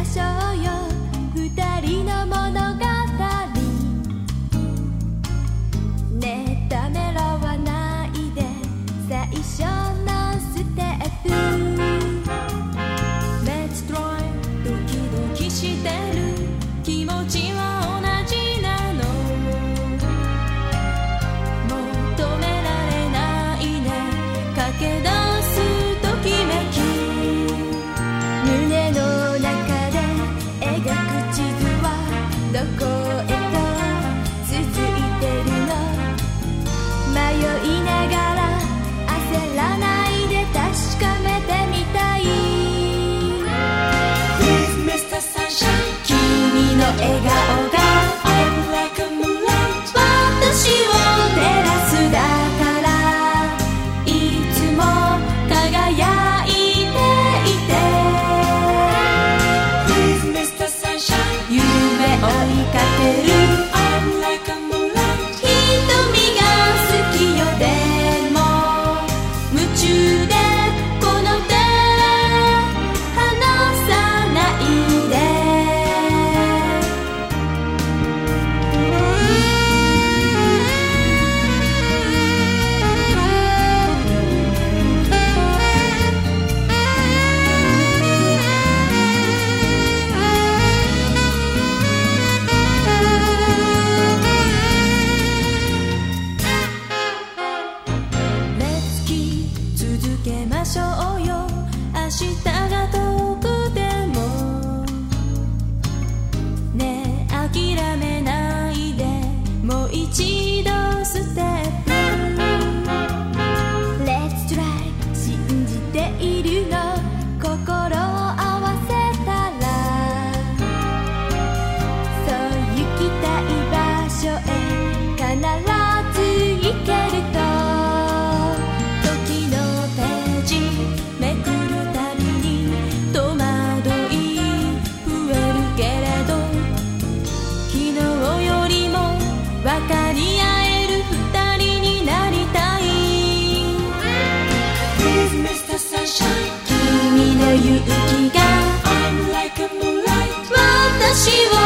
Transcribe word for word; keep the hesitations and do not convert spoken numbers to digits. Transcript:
しょうよ二人の物語ねえためらわないで最初のステップ Let's try ドキドキしてる気持ちは同じなの求められないね駆け出すときめき胸の中で描く地図はどこへと続いてるの迷いながら焦らないで確かめてみたい Please Mister Sunshine 君の笑顔が I'm like a moonlight 私を照らすだからいつも輝いていて Please Mister Sunshine 夢追いかける I'm like a moonlight 瞳が好きよでも夢中でこの手離さないで続けましょうよ明日が遠くてもねえ諦めないでもう一度ステップ Let's try 信じているの心を合わせたらそう行きたい場所へ必ず行けるとめくるたびに戸惑い増えるけれど昨日よりも分かり合える二人になりたい Please Mister Sunshine 君の勇気が I'm like a moonlight 私を